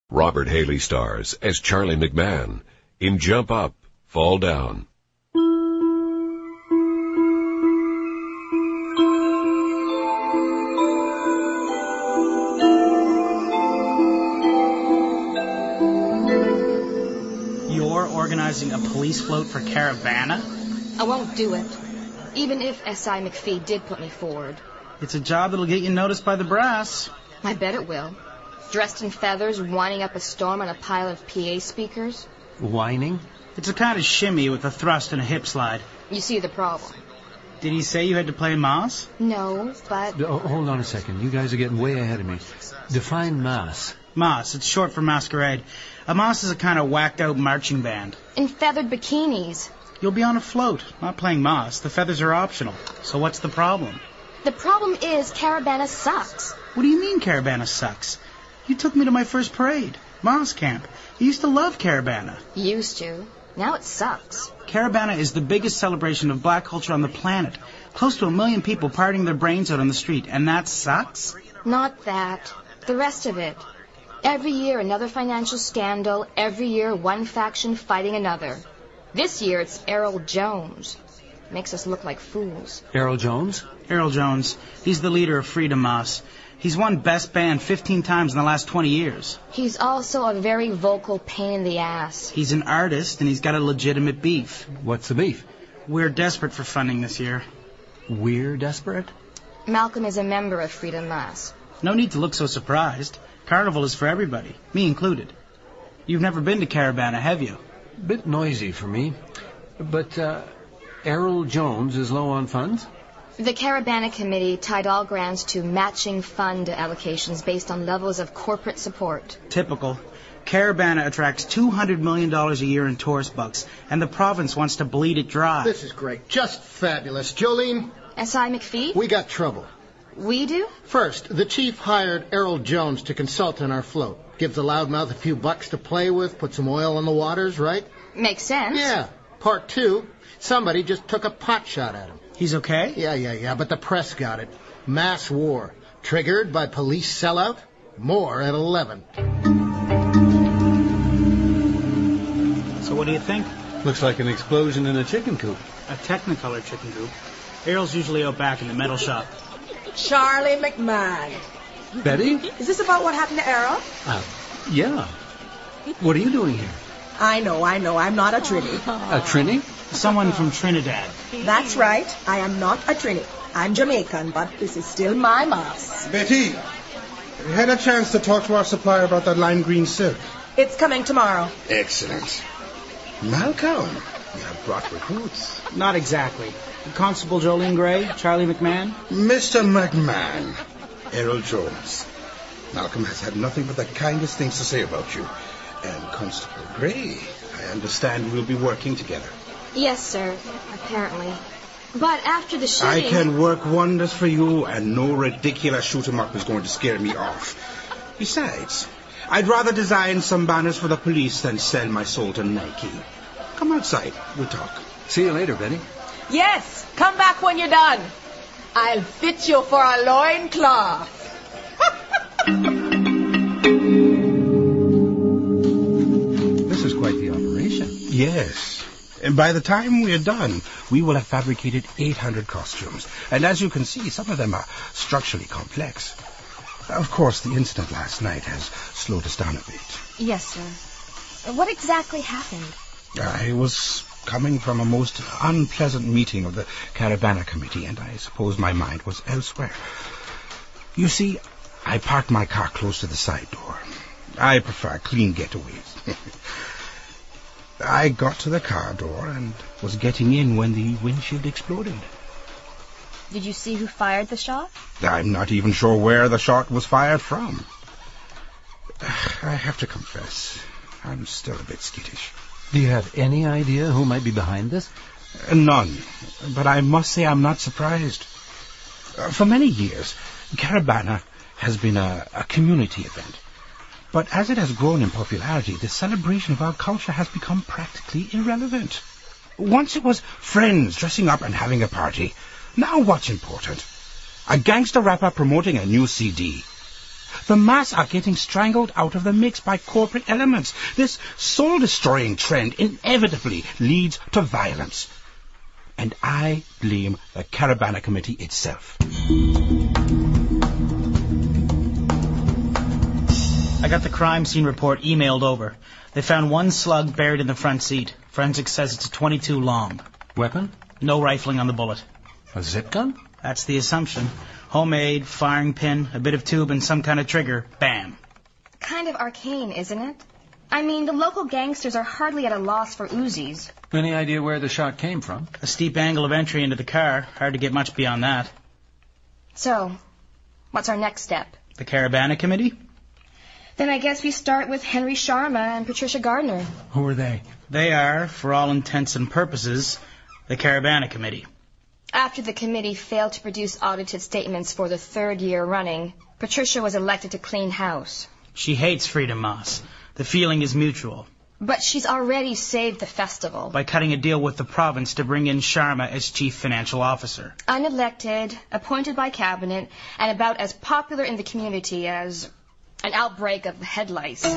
Robert Haley stars as Charlie McMahon in Jump Up, Fall Down. You're organizing a police float for Caravana? I won't do it, even if S.I. McPhee did put me forward. It's a job that'll get you noticed by the brass. I bet it will. Dressed in feathers, winding up a storm on a pile of PA speakers. Whining? It's a kind of shimmy with a thrust and a hip slide. You see the problem. Did he say you had to play Mas? No, but... Oh, hold on a second. You guys are getting way ahead of me. Define Mas. Mas, it's short for masquerade. A Mas is a kind of whacked-out marching band. In feathered bikinis. You'll be on a float, not playing Mas. The feathers are optional. So what's the problem? The problem is Caravana sucks. What do you mean Caravana sucks? You took me to my first parade, Mas Camp. You used to love Caravana. Used to. Now it sucks. Caravana is the biggest celebration of black culture on the planet. Close to 1 million people partying their brains out on the street, and that sucks? Not that. The rest of it. Every year another financial scandal. Every year one faction fighting another. This year it's Errol Jones. Makes us look like fools. Errol Jones? Errol Jones. He's the leader of Freedom Mas. He's won Best Band 15 times in the last 20 years. He's also a very vocal pain in the ass. He's an artist, and he's got a legitimate beef. What's the beef? We're desperate for funding this year. We're desperate? Malcolm is a member of Freedom Mas. No need to look so surprised. Carnival is for everybody, me included. You've never been to Caravana, have you? Bit noisy for me. But, Errol Jones is low on funds? The Caravana Committee tied all grants to matching fund allocations based on levels of corporate support. Typical. Caravana attracts $200 million a year in tourist bucks, and the province wants to bleed it dry. This is great. Just fabulous. Jolene? S.I. McPhee? We got trouble. We do? First, the chief hired Errol Jones to consult on our float. Give the loudmouth a few bucks to play with, put some oil on the waters, right? Makes sense. Yeah. Part two, somebody just took a pot shot at him. He's okay? Yeah, but the press got it. Mass war. Triggered by police sellout. More at 11. So what do you think? Looks like an explosion in a chicken coop. A Technicolor chicken coop. Errol's usually out back in the metal shop. Charlie McMahon. Betty? Is this about what happened to Errol? Yeah. What are you doing here? I know. I'm not a Trini. A Trini? Someone from Trinidad. That's right. I am not a Trini. I'm Jamaican, but this is still my Mas. Betty, have you had a chance to talk to our supplier about that lime green silk? It's coming tomorrow. Excellent. Malcolm, you have brought recruits. Not exactly. Constable Jolene Gray, Charlie McMahon. Mr. McMahon, Errol Jones. Malcolm has had nothing but the kindest things to say about you. And Constable Gray, I understand we'll be working together. Yes, sir. Apparently. But after the shooting... I can work wonders for you, and no ridiculous shoot-em-up is going to scare me off. Besides, I'd rather design some banners for the police than sell my soul to Nike. Come outside. We'll talk. See you later, Betty. Yes, come back when you're done. I'll fit you for a loincloth. This is quite the operation. Yes. And by the time we're done, we will have fabricated 800 costumes. And as you can see, some of them are structurally complex. Of course, the incident last night has slowed us down a bit. Yes, sir. What exactly happened? I was coming from a most unpleasant meeting of the Caravana Committee, and I suppose my mind was elsewhere. You see, I parked my car close to the side door. I prefer clean getaways. I got to the car door and was getting in when the windshield exploded. Did you see who fired the shot? I'm not even sure where the shot was fired from. I have to confess, I'm still a bit skittish. Do you have any idea who might be behind this? None, but I must say I'm not surprised. For many years, Caravana has been a community event. But as it has grown in popularity, the celebration of our culture has become practically irrelevant. Once it was friends dressing up and having a party. Now what's important? A gangster rapper promoting a new CD. The mass are getting strangled out of the mix by corporate elements. This soul-destroying trend inevitably leads to violence. And I blame the Carabana Committee itself. I got the crime scene report emailed over. They found one slug buried in the front seat. Forensics says it's a .22 long. Weapon? No rifling on the bullet. A zip gun? That's the assumption. Homemade, firing pin, a bit of tube, and some kind of trigger. Bam. Kind of arcane, isn't it? I mean, the local gangsters are hardly at a loss for Uzis. Any idea where the shot came from? A steep angle of entry into the car. Hard to get much beyond that. So, what's our next step? The Carabana Committee? Then I guess we start with Henry Sharma and Patricia Gardner. Who are they? They are, for all intents and purposes, the Carabana Committee. After the committee failed to produce audited statements for the third year running, Patricia was elected to clean house. She hates Freedom Moss. The feeling is mutual. But she's already saved the festival. By cutting a deal with the province to bring in Sharma as chief financial officer. Unelected, appointed by cabinet, and about as popular in the community as an outbreak of head lice.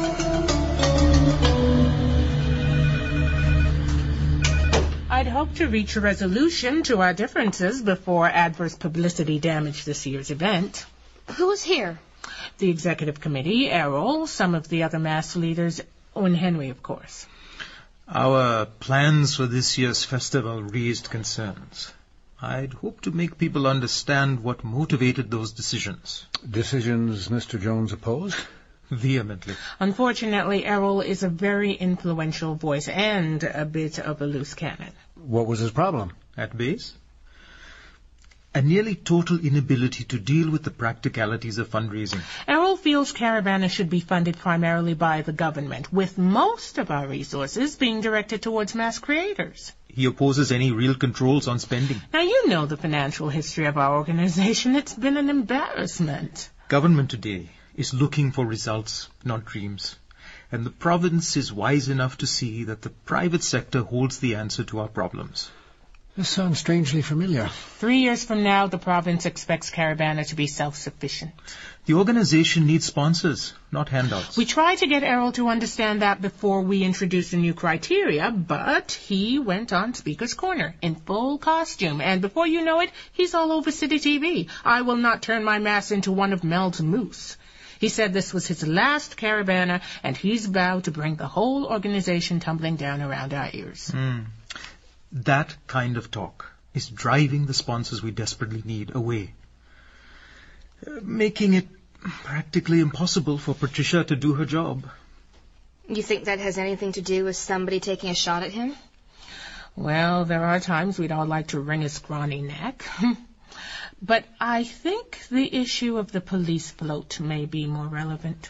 I'd hoped to reach a resolution to our differences before adverse publicity damaged this year's event. Who's here? The executive committee, Errol, some of the other mass leaders, and Henry, of course. Our plans for this year's festival raised concerns. I'd hoped to make people understand what motivated those decisions. Decisions Mr. Jones opposed? Vehemently. Unfortunately, Errol is a very influential voice and a bit of a loose cannon. What was his problem? At base? A nearly total inability to deal with the practicalities of fundraising. Errol feels Carabana should be funded primarily by the government, with most of our resources being directed towards mass creators. He opposes any real controls on spending. Now, you know the financial history of our organization. It's been an embarrassment. Government today is looking for results, not dreams. And the province is wise enough to see that the private sector holds the answer to our problems. This sounds strangely familiar. 3 years from now, the province expects Carabana to be self-sufficient. The organization needs sponsors, not handouts. We tried to get Errol to understand that before we introduced the new criteria, but he went on Speaker's Corner in full costume, and before you know it, he's all over City TV. I will not turn my mass into one of Mel's moose. He said this was his last Carabana, and he's vowed to bring the whole organization tumbling down around our ears. That kind of talk is driving the sponsors we desperately need away, making it practically impossible for Patricia to do her job. You think that has anything to do with somebody taking a shot at him? Well, there are times we'd all like to wring his scrawny neck. But I think the issue of the police float may be more relevant.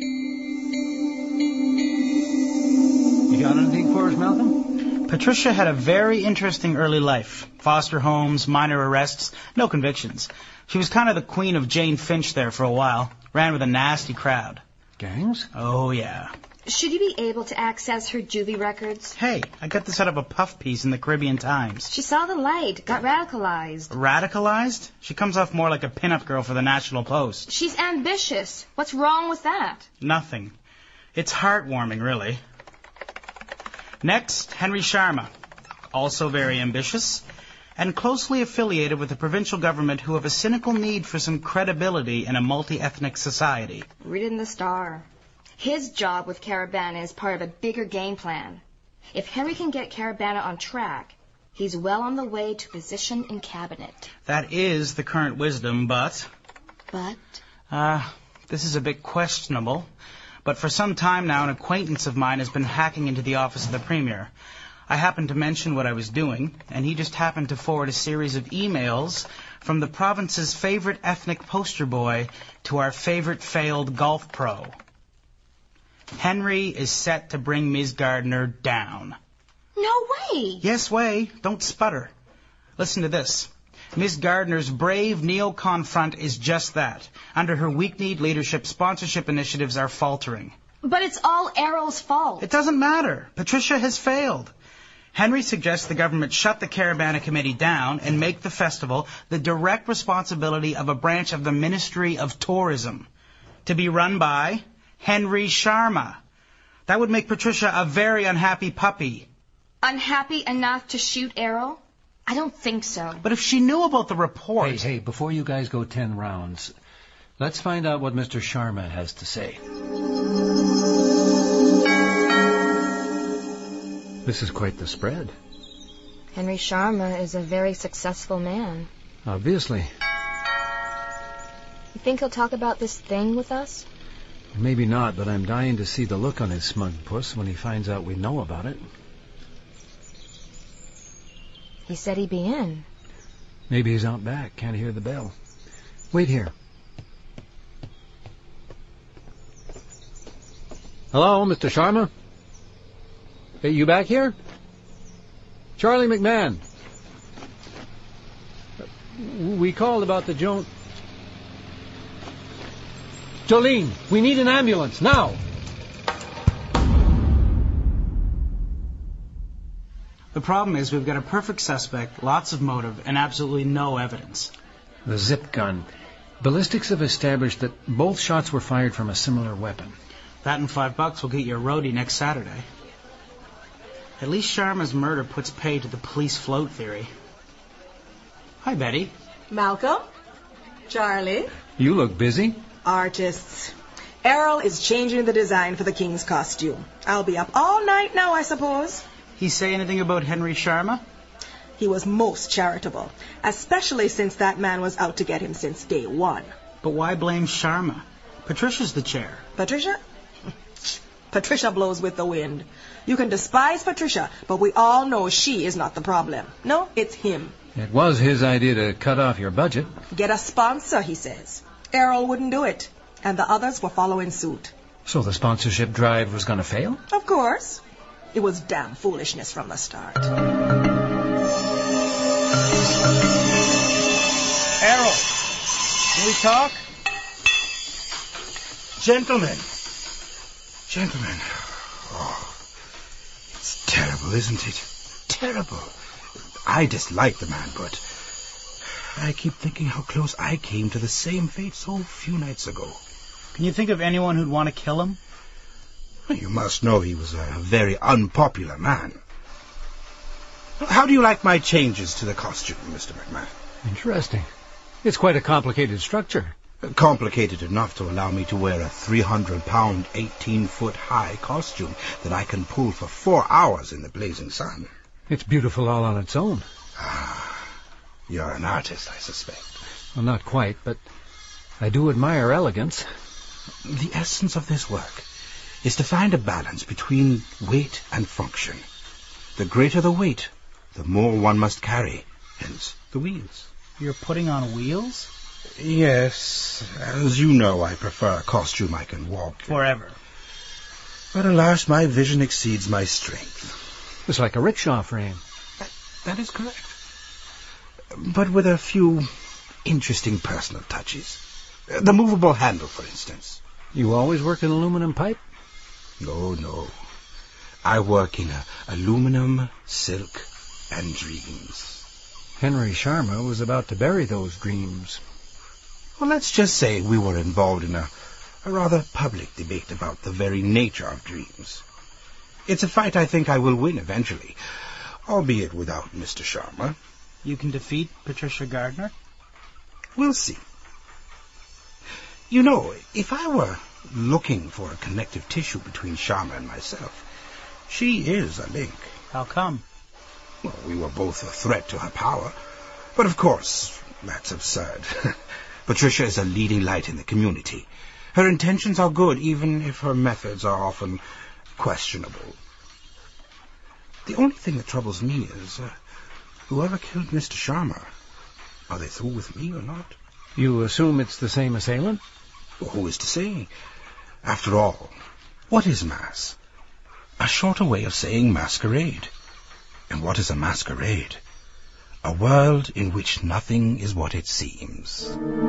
You got anything for us, Malcolm? Patricia had a very interesting early life. Foster homes, minor arrests, no convictions. She was kind of the queen of Jane Finch there for a while. Ran with a nasty crowd. Gangs? Oh, yeah. Should you be able to access her juvie records? Hey, I got this out of a puff piece in the Caribbean Times. She saw the light, got radicalized. Radicalized? She comes off more like a pinup girl for the National Post. She's ambitious. What's wrong with that? Nothing. It's heartwarming, really. Next, Henry Sharma, also very ambitious, and closely affiliated with the provincial government who have a cynical need for some credibility in a multi-ethnic society. Read it in the Star. His job with Carabana is part of a bigger game plan. If Henry can get Carabana on track, he's well on the way to position in cabinet. That is the current wisdom, but... But? This is a bit questionable. But for some time now, an acquaintance of mine has been hacking into the office of the Premier. I happened to mention what I was doing, and he just happened to forward a series of emails from the province's favorite ethnic poster boy to our favorite failed golf pro. Henry is set to bring Ms. Gardner down. No way! Yes way. Don't sputter. Listen to this. Ms. Gardner's brave neocon front is just that. Under her weak-kneed leadership, sponsorship initiatives are faltering. But it's all Errol's fault. It doesn't matter. Patricia has failed. Henry suggests the government shut the Carabana Committee down and make the festival the direct responsibility of a branch of the Ministry of Tourism. to be run by Henry Sharma. That would make Patricia a very unhappy puppy. Unhappy enough to shoot Errol? I don't think so. But if she knew about the report... Hey, before you guys go 10 rounds, let's find out what Mr. Sharma has to say. This is quite the spread. Henry Sharma is a very successful man. Obviously. You think he'll talk about this thing with us? Maybe not, but I'm dying to see the look on his smug puss when he finds out we know about it. He said he'd be in. Maybe he's out back. Can't hear the bell. Wait here. Hello, Mr. Sharma? Hey, you back here? Charlie McMahon. We called about the Joan... Jolene, we need an ambulance, now! The problem is we've got a perfect suspect, lots of motive, and absolutely no evidence. The zip gun. Ballistics have established that both shots were fired from a similar weapon. That and $5 will get you a roadie next Saturday. At least Sharma's murder puts pay to the police float theory. Hi, Betty. Malcolm? Charlie? You look busy. Artists. Errol is changing the design for the king's costume. I'll be up all night now, I suppose. He say anything about Henry Sharma? He was most charitable, especially since that man was out to get him since day one. But why blame Sharma? Patricia's the chair. Patricia? Patricia blows with the wind. You can despise Patricia, but we all know she is not the problem. No, it's him. It was his idea to cut off your budget. Get a sponsor, he says. Errol wouldn't do it, and the others were following suit. So the sponsorship drive was going to fail? Of course. It was damn foolishness from the start. Errol, can we talk? Gentlemen. Oh, it's terrible, isn't it? Terrible. I dislike the man, but I keep thinking how close I came to the same fate so few nights ago. Can you think of anyone who'd want to kill him? You must know he was a very unpopular man. How do you like my changes to the costume, Mr. McMahon? Interesting. It's quite a complicated structure. Complicated enough to allow me to wear a 300-pound, 18-foot-high costume that I can pull for 4 hours in the blazing sun. It's beautiful all on its own. You're an artist, I suspect. Well, not quite, but I do admire elegance. The essence of this work is to find a balance between weight and function. The greater the weight, the more one must carry, hence the wheels. You're putting on wheels? Yes. As you know, I prefer a costume I can walk forever. But alas, my vision exceeds my strength. It's like a rickshaw frame. That is correct. But with a few interesting personal touches. The movable handle, for instance. You always work in aluminum pipe? No. I work in aluminum, silk, and dreams. Henry Sharma was about to bury those dreams. Well, let's just say we were involved in a rather public debate about the very nature of dreams. It's a fight I think I will win eventually, albeit without Mr. Sharma. You can defeat Patricia Gardner? We'll see. You know, if I were looking for a connective tissue between Sharma and myself, she is a link. How come? Well, we were both a threat to her power. But of course, that's absurd. Patricia is a leading light in the community. Her intentions are good, even if her methods are often questionable. The only thing that troubles me is whoever killed Mr. Sharma, are they through with me or not? You assume it's the same assailant? Well, who is to say? After all, what is mass? A shorter way of saying masquerade. And what is a masquerade? A world in which nothing is what it seems.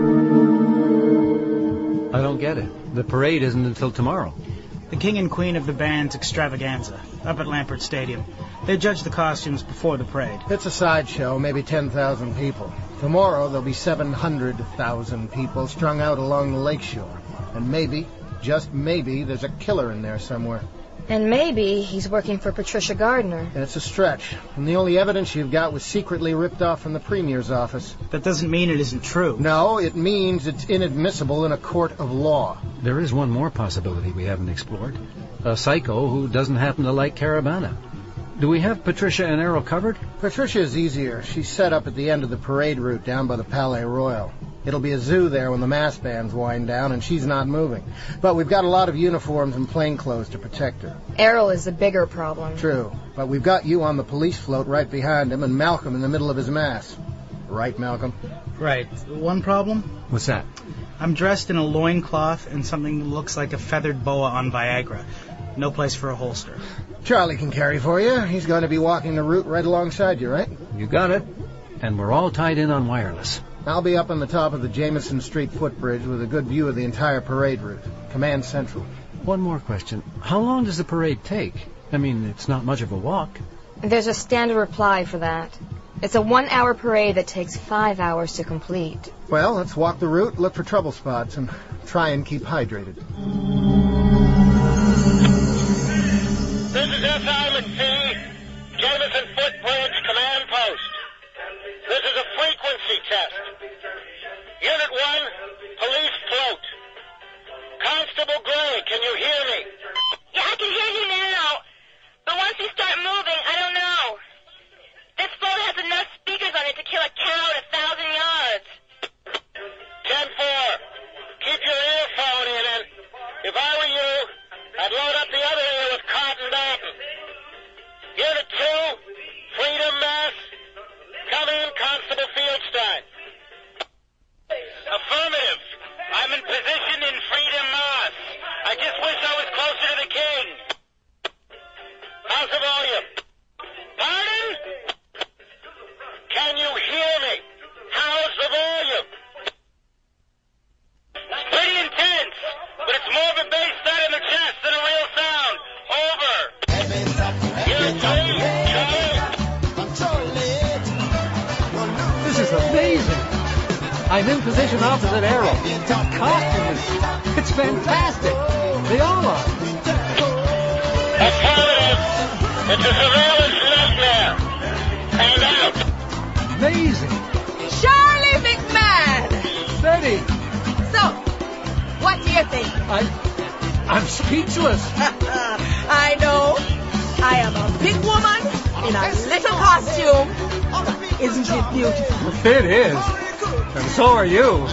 I don't get it. The parade isn't until tomorrow. The king and queen of the band's extravaganza, up at Lampert Stadium. They judge the costumes before the parade. It's a sideshow, maybe 10,000 people. Tomorrow there'll be 700,000 people strung out along the lakeshore. And maybe, just maybe, there's a killer in there somewhere. And maybe he's working for Patricia Gardner. And it's a stretch. And the only evidence you've got was secretly ripped off from the Premier's office. That doesn't mean it isn't true. No, it means it's inadmissible in a court of law. There is one more possibility we haven't explored. A psycho who doesn't happen to like Caravana. Do we have Patricia and Errol covered? Patricia is easier. She's set up at the end of the parade route down by the Palais Royal. It'll be a zoo there when the mass bands wind down, and she's not moving. But we've got a lot of uniforms and plainclothes to protect her. Errol is the bigger problem. True, but we've got you on the police float right behind him, and Malcolm in the middle of his mass. Right, Malcolm? Right. One problem? What's that? I'm dressed in a loincloth and something that looks like a feathered boa on Viagra. No place for a holster. Charlie can carry for you. He's going to be walking the route right alongside you, right? You got it. And we're all tied in on wireless. I'll be up on the top of the Jameson Street footbridge with a good view of the entire parade route. Command Central. One more question. How long does the parade take? I mean, it's not much of a walk. There's a standard reply for that. It's a 1-hour parade that takes 5 hours to complete. Well, let's walk the route, look for trouble spots, and try and keep hydrated. This is S.I. McPhee, Jameson Footbridge Command Post. This is a frequency test. Unit 1, police float. Constable Gray, can you hear me? Yeah, I can hear you now. But once you start moving, I don't know. This float has enough speakers on it to kill a cow at 1,000 yards. 10-4. Keep your earphone in, and if I were you, I'd load up the other ear with cotton batting. Unit 2, Freedom Mass. Come in, Constable Fieldstein. Affirmative. I'm in position in Freedom Mass. I just wish I was closer to the king. How's the volume? Pardon? Can you hear me? How's the volume? Pretty intense, but it's more of a bass thud in the chest than a real sound. Over. Unit 3, Charlie. This is amazing. I'm in position opposite Errol. The costume it's fantastic. They all are. Affirmative. It's a surveillance nightmare. Hand out. Amazing. Charlie McMahon! Betty, So, what do you think? I'm speechless. I know. I am a big woman in a little costume. Isn't it beautiful? It is. And so are you.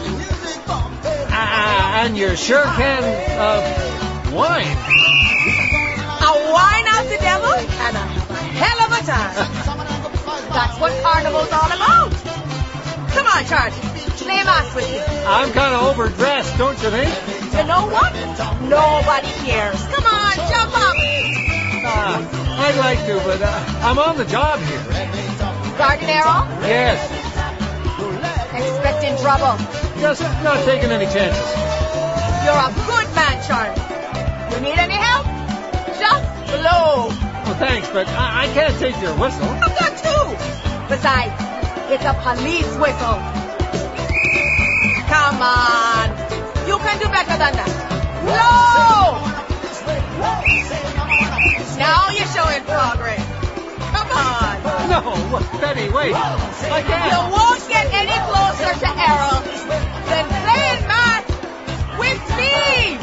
And you sure can, wine. A wine out the devil and a hell of a time. That's what carnival's all about. Come on, Charlie. Play mass with you. I'm kind of overdressed, don't you think? You know what? Nobody cares. Come on, jump up. I'd like to, but I'm on the job here. Garden Errol? Yes. Expecting trouble. Just not taking any chances. You're a good man, Charlie. You need any help? Just blow. Well, thanks, but I can't take your whistle. I've got two. Besides, it's a police whistle. Come on. You can do better than that. Blow! Now you're showing progress. Come on. No, Betty, wait. I can't. You won't get any closer to Errol than playing math with me.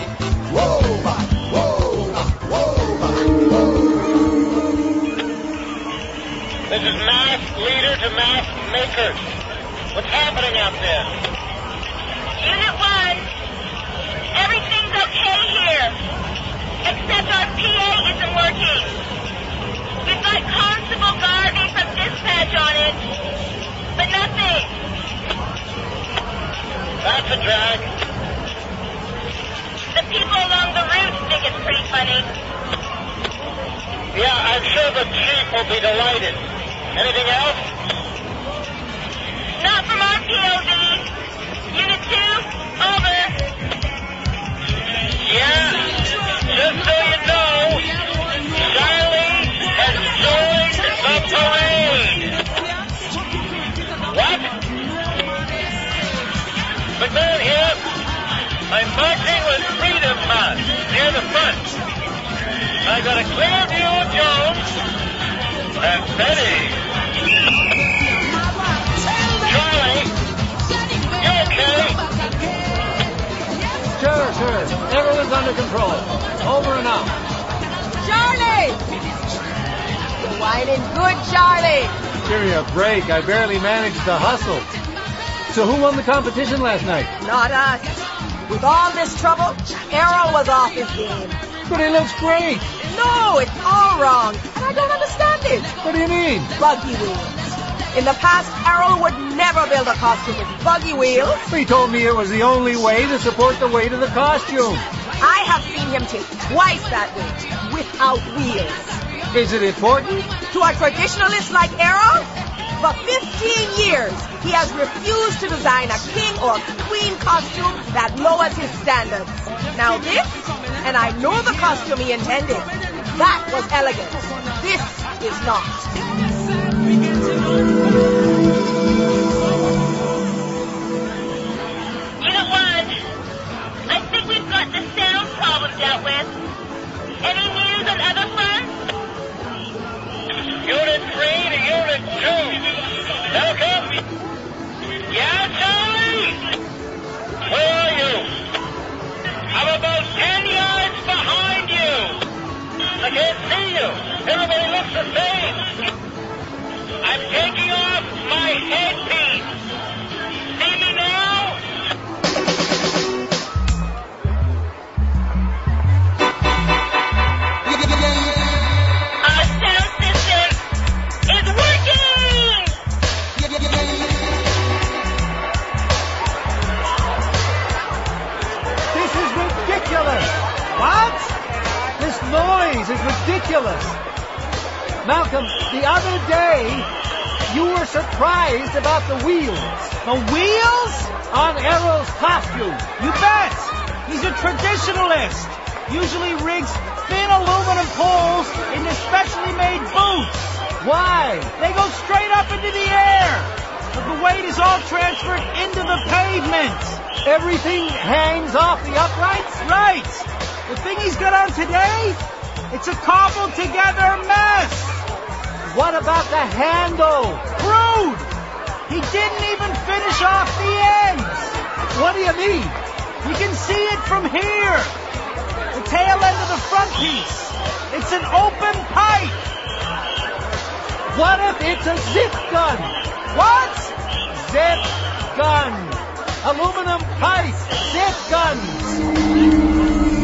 This is mass leader to mass makers. What's happening out there? Unit 1, everything's okay here. Except our PA isn't working. We've got Constable Garvey from dispatch on it, but nothing. That's a drag. The people along the route think it's pretty funny. Yeah, I'm sure the chief will be delighted. Anything else? Not from our POV. Unit 2, over. Yeah, just so you know, Charlie has joined the parade. What? McMahon here. I'm marching with Freedom March near the front. I got a clear view of Jones and Betty. Charlie, you okay? Sure. Everyone's under control. Over and out. Charlie! You're whining good, Charlie. Give me a break. I barely managed to hustle. So who won the competition last night? Not us. With all this trouble, Errol was off his game. But he looks great. No, it's all wrong. And I don't understand it. What do you mean? Buggy wheels. In the past, Errol would never build a costume with buggy wheels. He told me it was the only way to support the weight of the costume. I have seen him take twice that weight without wheels. Is it important? To a traditionalist like Errol, for 15 years, he has refused to design a king or queen costume that lowers his standards. Now this, and I know the costume he intended, that was elegant. This is not. Unit 1, I think we've got the sound problem dealt with. Any news on other fronts? Unit 3 to Unit 2. Welcome. Yeah, Charlie? Where are you? I'm about 10 yards behind you. I can't see you. Everybody looks the same. I'm taking off my headpiece. See me now? Our sound system is working! This is ridiculous. What? This noise is ridiculous. Malcolm, the other day, you were surprised about the wheels. The wheels? On Errol's costume. You bet. He's a traditionalist. Usually rigs thin aluminum poles into specially made boots. Why? They go straight up into the air. But the weight is all transferred into the pavement. Everything hangs off the uprights? Right. The thing he's got on today, it's a cobbled together mess. What about the handle? Crude. He didn't even finish off the ends. What do you mean? You can see it from here. The tail end of the front piece. It's an open pipe. What if it's a zip gun? What? Zip gun. Aluminum pipe. Zip guns.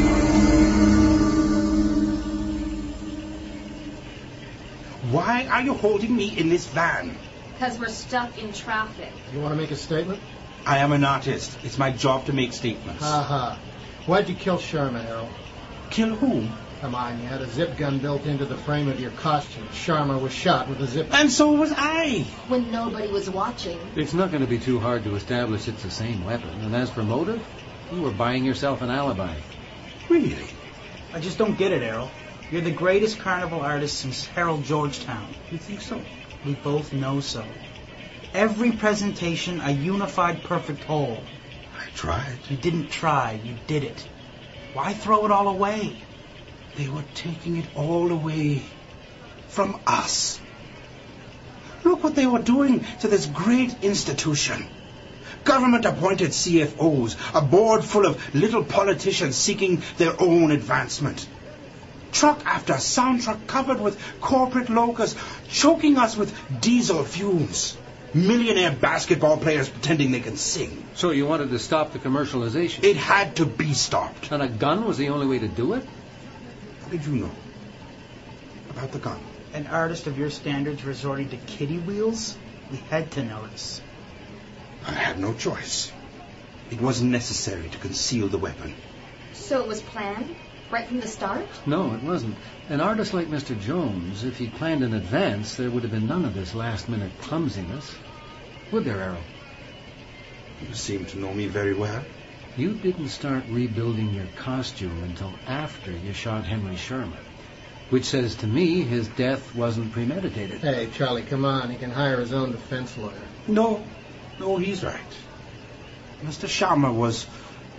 Why are you holding me in this van? Because we're stuck in traffic. You want to make a statement? I am an artist. It's my job to make statements. Why'd you kill Sharma, Errol? Kill whom? Come on, you had a zip gun built into the frame of your costume. Sharma was shot with a zip gun. And so was I. When nobody was watching. It's not going to be too hard to establish it's the same weapon. And as for motive, you were buying yourself an alibi. Really? I just don't get it, Errol. You're the greatest carnival artist since Harold Georgetown. You think so? We both know so. Every presentation, a unified perfect whole. I tried. You didn't try, you did it. Why throw it all away? They were taking it all away from us. Look what they were doing to this great institution. Government-appointed CFOs, a board full of little politicians seeking their own advancement. Truck after soundtrack covered with corporate logos, choking us with diesel fumes. Millionaire basketball players pretending they can sing. So you wanted to stop the commercialization? It had to be stopped. And a gun was the only way to do it? How did you know about the gun? An artist of your standards resorting to kiddie wheels? We had to notice. I had no choice. It wasn't necessary to conceal the weapon. So it was planned? Right from the start? No, it wasn't. An artist like Mr. Jones, if he'd planned in advance, there would have been none of this last-minute clumsiness. Would there, Errol? You seem to know me very well. You didn't start rebuilding your costume until after you shot Henry Sherman, which says to me his death wasn't premeditated. Hey, Charlie, come on. He can hire his own defense lawyer. No, he's right. Mr. Sharma was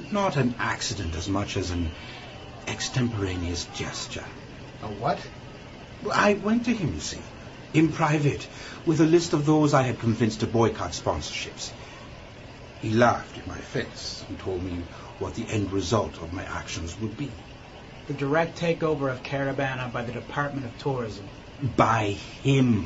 Not an accident as much as an extemporaneous gesture. A what? I went to him, you see, in private, with a list of those I had convinced to boycott sponsorships. He laughed in my face and told me what the end result of my actions would be. The direct takeover of Caravana by the Department of Tourism. By him.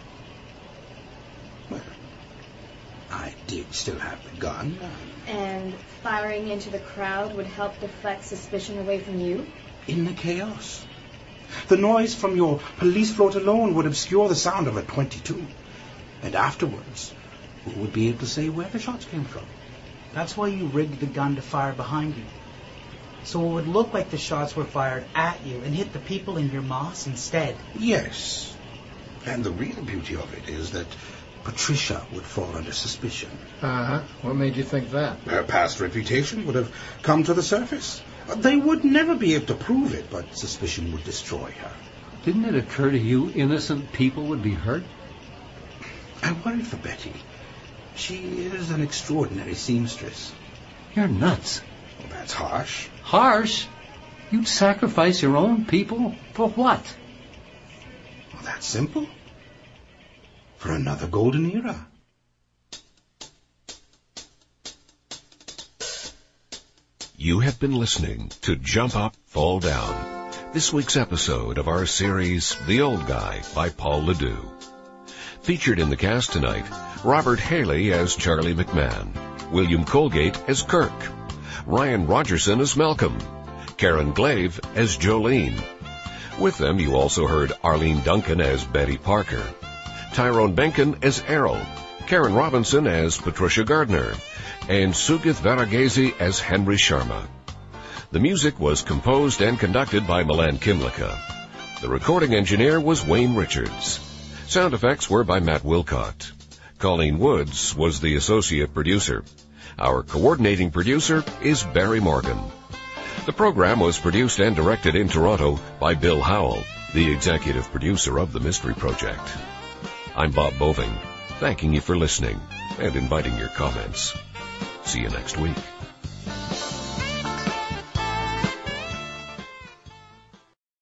Well, I did still have the gun. And firing into the crowd would help deflect suspicion away from you? In the chaos. The noise from your police float alone would obscure the sound of a .22. And afterwards, who would be able to say where the shots came from? That's why you rigged the gun to fire behind you. So it would look like the shots were fired at you and hit the people in your moss instead. Yes. And the real beauty of it is that Patricia would fall under suspicion. Uh-huh. What made you think that? Her past reputation would have come to the surface. They would never be able to prove it, but suspicion would destroy her. Didn't it occur to you innocent people would be hurt? I worried for Betty. She is an extraordinary seamstress. You're nuts. Well, that's harsh. Harsh? You'd sacrifice your own people? For what? Well, that's simple. For another golden era. You have been listening to Jump Up, Fall Down, this week's episode of our series, The Old Guy by Paul Ledoux. Featured in the cast tonight, Robert Haley as Charlie McMahon, William Colgate as Kirk, Ryan Rogerson as Malcolm, Karen Glaive as Jolene. With them, you also heard Arlene Duncan as Betty Parker, Tyrone Benkin as Errol, Karen Robinson as Patricia Gardner, and Sugith Varagesi as Henry Sharma. The music was composed and conducted by Milan Kimlicka. The recording engineer was Wayne Richards. Sound effects were by Matt Wilcott. Colleen Woods was the associate producer. Our coordinating producer is Barry Morgan. The program was produced and directed in Toronto by Bill Howell, the executive producer of The Mystery Project. I'm Bob Boving, thanking you for listening and inviting your comments. See you next week.